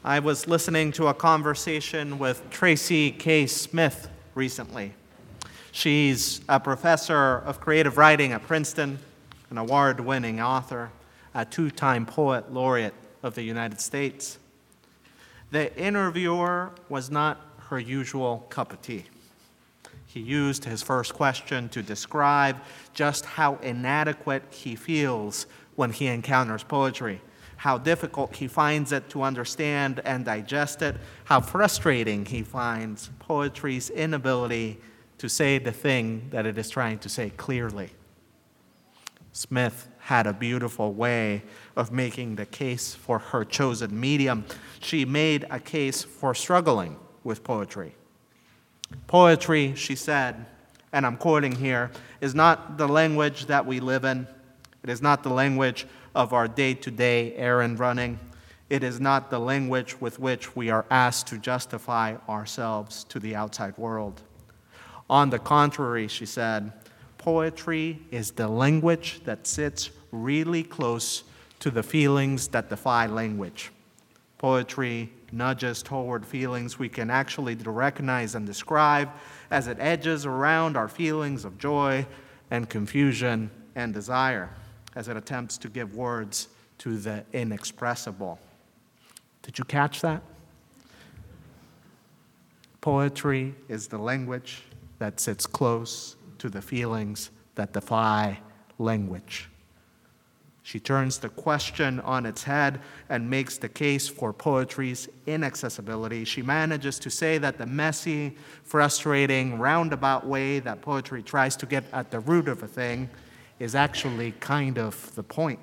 I was listening to a conversation with Tracy K. Smith recently. She's a professor of creative writing at Princeton, an award-winning author, a two-time poet laureate of the United States. The interviewer was not her usual cup of tea. He used his first question to describe just how inadequate he feels when he encounters poetry, how difficult he finds it to understand and digest it, how frustrating he finds poetry's inability to say the thing that it is trying to say clearly. Smith had a beautiful way of making the case for her chosen medium. She made a case for struggling with poetry. Poetry, she said, and I'm quoting here, is not the language that we live in. It is not the language of our day-to-day errand running. It is not the language with which we are asked to justify ourselves to the outside world. On the contrary, she said, poetry is the language that sits really close to the feelings that defy language. Poetry nudges toward feelings we can actually recognize and describe as it edges around our feelings of joy and confusion and desire, as it attempts to give words to the inexpressible. Did you catch that? Poetry is the language that sits close to the feelings that defy language. She turns the question on its head and makes the case for poetry's inaccessibility. She manages to say that the messy, frustrating, roundabout way that poetry tries to get at the root of a thing is actually kind of the point.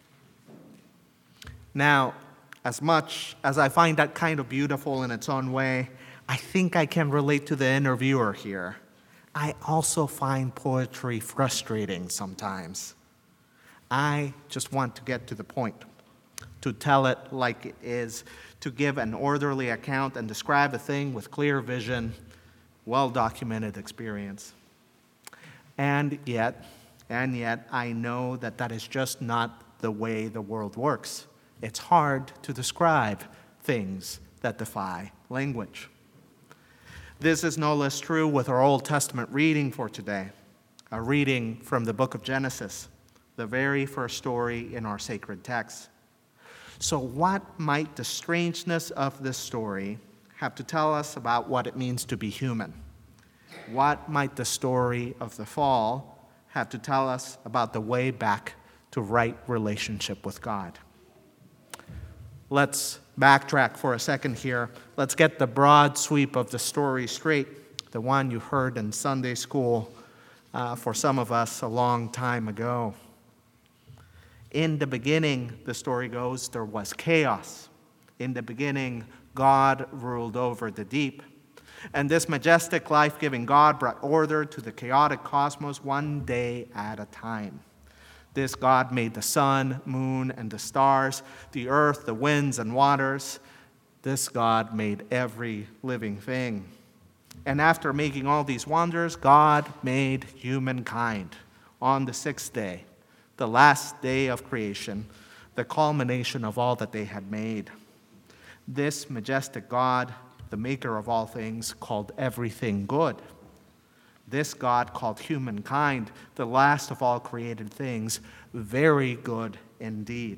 Now, as much as I find that kind of beautiful in its own way, I think I can relate to the interviewer here. I also find poetry frustrating sometimes. I just want to get to the point, to tell it like it is, to give an orderly account and describe a thing with clear vision, well-documented experience. And yet, I know that that is just not the way the world works. It's hard to describe things that defy language. This is no less true with our Old Testament reading for today, a reading from the book of Genesis, the very first story in our sacred text. So what might the strangeness of this story have to tell us about what it means to be human? What might the story of the fall have to tell us about the way back to right relationship with God? Let's backtrack for a second here. Let's get the broad sweep of the story straight, the one you heard in Sunday school for some of us a long time ago. In the beginning, the story goes, there was chaos. In the beginning, God ruled over the deep. And this majestic, life-giving God brought order to the chaotic cosmos one day at a time. This God made the sun, moon, and the stars, the earth, the winds, and waters. This God made every living thing. And after making all these wonders, God made humankind on the sixth day, the last day of creation, the culmination of all that they had made. This majestic God, the maker of all things, called everything good. This God called humankind, the last of all created things, very good indeed.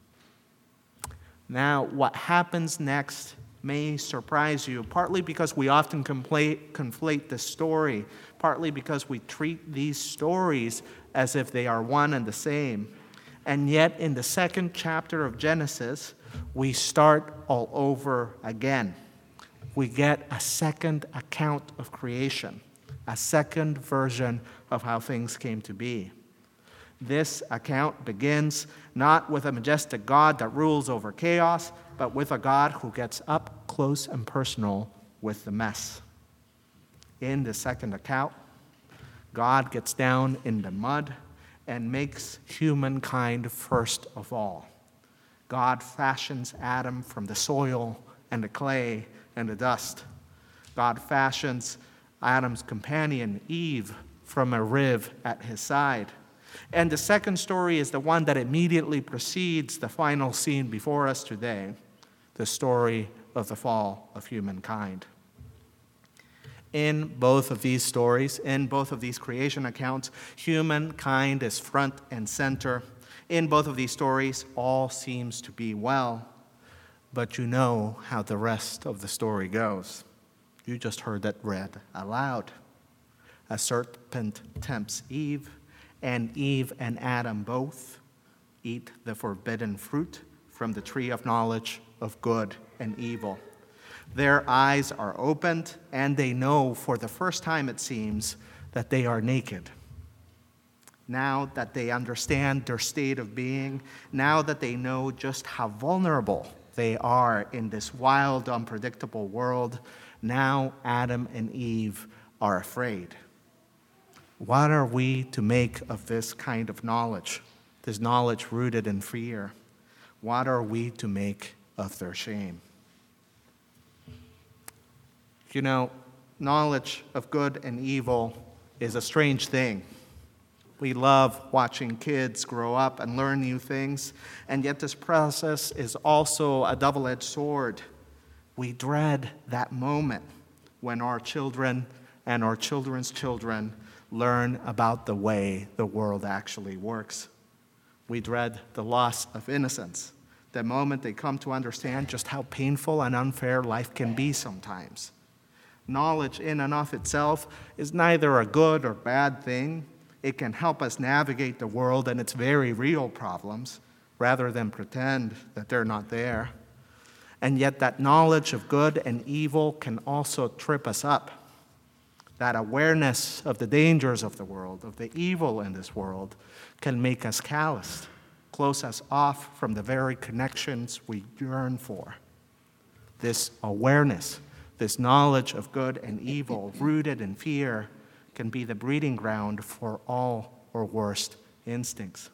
Now, what happens next may surprise you, partly because we often conflate the story, partly because we treat these stories as if they are one and the same. And yet, in the second chapter of Genesis, we start all over again. We get a second account of creation, a second version of how things came to be. This account begins not with a majestic God that rules over chaos, but with a God who gets up close and personal with the mess. In the second account, God gets down in the mud and makes humankind first of all. God fashions Adam from the soil and the clay and the dust. God fashions Adam's companion, Eve, from a rib at his side. And the second story is the one that immediately precedes the final scene before us today, the story of the fall of humankind. In both of these stories, in both of these creation accounts, humankind is front and center. In both of these stories, all seems to be well, but you know how the rest of the story goes. You just heard that read aloud. A serpent tempts Eve, and Eve and Adam both eat the forbidden fruit from the tree of knowledge of good and evil. Their eyes are opened, and they know for the first time, it seems, that they are naked. Now that they understand their state of being, now that they know just how vulnerable they are in this wild, unpredictable world, now Adam and Eve are afraid. What are we to make of this kind of knowledge, this knowledge rooted in fear? What are we to make of their shame? You know, knowledge of good and evil is a strange thing. We love watching kids grow up and learn new things, and yet this process is also a double-edged sword. We dread that moment when our children and our children's children learn about the way the world actually works. We dread the loss of innocence, the moment they come to understand just how painful and unfair life can be sometimes. Knowledge in and of itself is neither a good or bad thing. It can help us navigate the world and its very real problems rather than pretend that they're not there. And yet that knowledge of good and evil can also trip us up. That awareness of the dangers of the world, of the evil in this world, can make us calloused, close us off from the very connections we yearn for. This awareness, this knowledge of good and evil, rooted in fear, can be the breeding ground for all our worst instincts.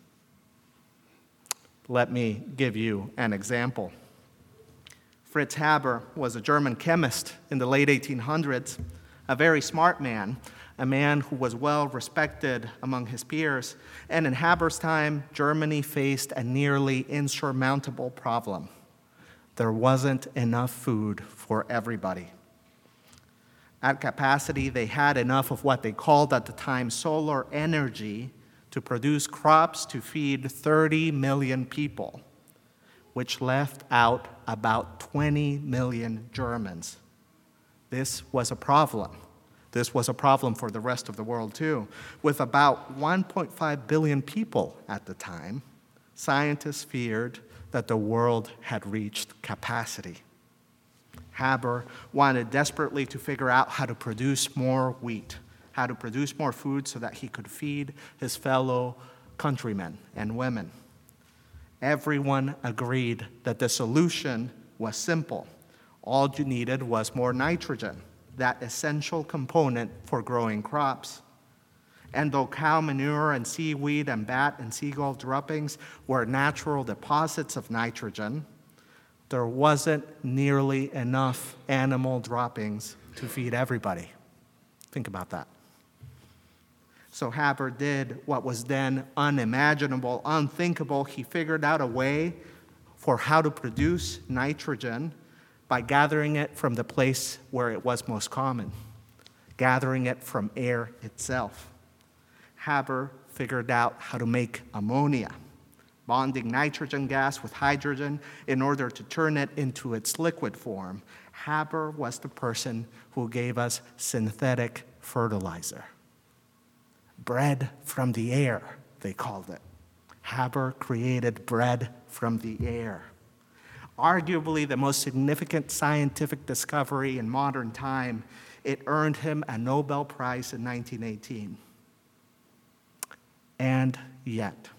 Let me give you an example. Fritz Haber was a German chemist in the late 1800s, a very smart man, a man who was well respected among his peers. And in Haber's time, Germany faced a nearly insurmountable problem. There wasn't enough food for everybody. At capacity, they had enough of what they called at the time solar energy to produce crops to feed 30 million people, which left out about 20 million Germans. This was a problem. This was a problem for the rest of the world, too. With about 1.5 billion people at the time, scientists feared that the world had reached capacity. Haber wanted desperately to figure out how to produce more wheat, how to produce more food so that he could feed his fellow countrymen and women. Everyone agreed that the solution was simple. All you needed was more nitrogen, that essential component for growing crops. And though cow manure and seaweed and bat and seagull droppings were natural deposits of nitrogen, there wasn't nearly enough animal droppings to feed everybody. Think about that. So Haber did what was then unimaginable, unthinkable. He figured out a way for how to produce nitrogen by gathering it from the place where it was most common, gathering it from air itself. Haber figured out how to make ammonia, bonding nitrogen gas with hydrogen in order to turn it into its liquid form. Haber was the person who gave us synthetic fertilizer. Bread from the air, they called it. Haber created bread from the air. Arguably the most significant scientific discovery in modern time, it earned him a Nobel Prize in 1918. And yet,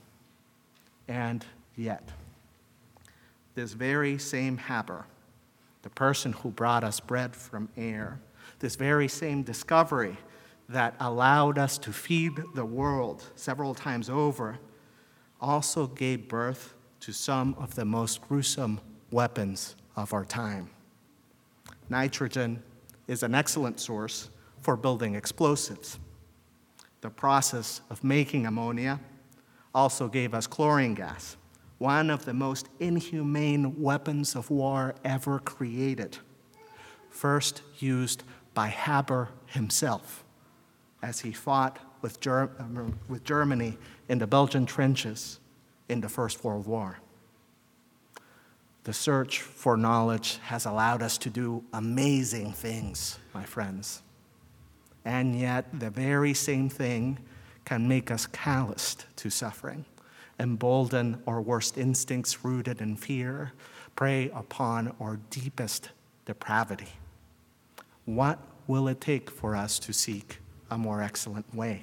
this very same Haber, the person who brought us bread from air, this very same discovery that allowed us to feed the world several times over, also gave birth to some of the most gruesome weapons of our time. Nitrogen is an excellent source for building explosives. The process of making ammonia also gave us chlorine gas, one of the most inhumane weapons of war ever created, first used by Haber himself as he fought with Germany in the Belgian trenches in the First World War. The search for knowledge has allowed us to do amazing things, my friends. And yet, the very same thing can make us calloused to suffering, embolden our worst instincts rooted in fear, prey upon our deepest depravity. What will it take for us to seek a more excellent way?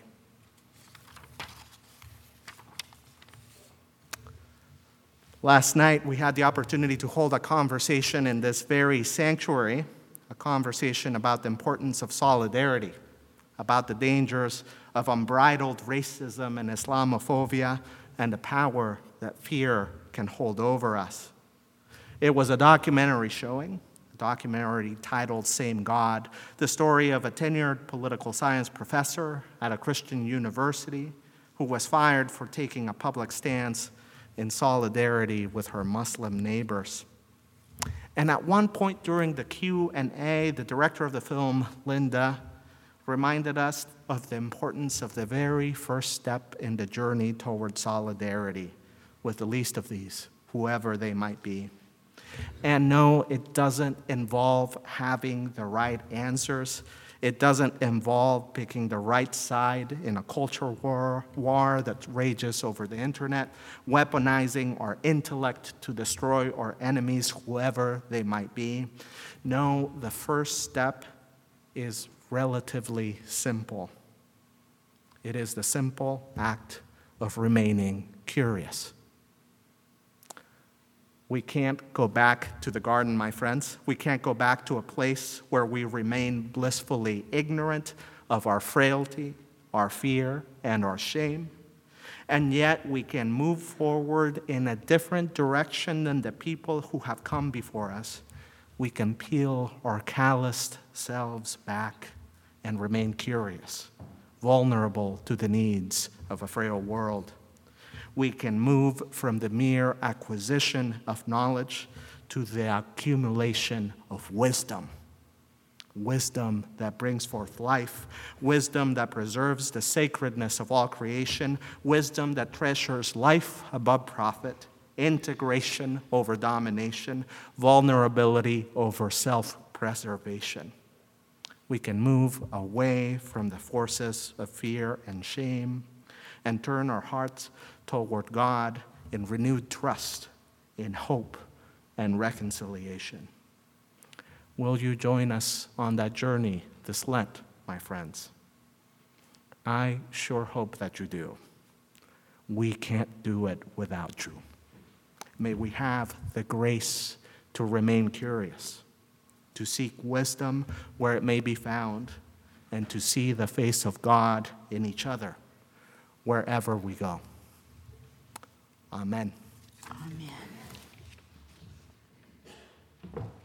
Last night, we had the opportunity to hold a conversation in this very sanctuary, a conversation about the importance of solidarity, about the dangers of unbridled racism and Islamophobia, and the power that fear can hold over us. It was a documentary showing, a documentary titled Same God, the story of a tenured political science professor at a Christian university who was fired for taking a public stance in solidarity with her Muslim neighbors. And at one point during the Q&A, the director of the film, Linda, reminded us of the importance of the very first step in the journey toward solidarity with the least of these, whoever they might be. And no, it doesn't involve having the right answers. It doesn't involve picking the right side in a culture war that rages over the internet, weaponizing our intellect to destroy our enemies, whoever they might be. No, the first step is relatively simple. It is the simple act of remaining curious. We can't go back to the garden, my friends. We can't go back to a place where we remain blissfully ignorant of our frailty, our fear, and our shame. And yet we can move forward in a different direction than the people who have come before us. We can peel our calloused selves back and remain curious, vulnerable to the needs of a frail world. We can move from the mere acquisition of knowledge to the accumulation of wisdom. Wisdom that brings forth life, wisdom that preserves the sacredness of all creation, wisdom that treasures life above profit, integration over domination, vulnerability over self-preservation. We can move away from the forces of fear and shame and turn our hearts toward God in renewed trust, in hope, and reconciliation. Will you join us on that journey this Lent, my friends? I sure hope that you do. We can't do it without you. May we have the grace to remain curious, to seek wisdom where it may be found, and to see the face of God in each other wherever we go. Amen. Amen.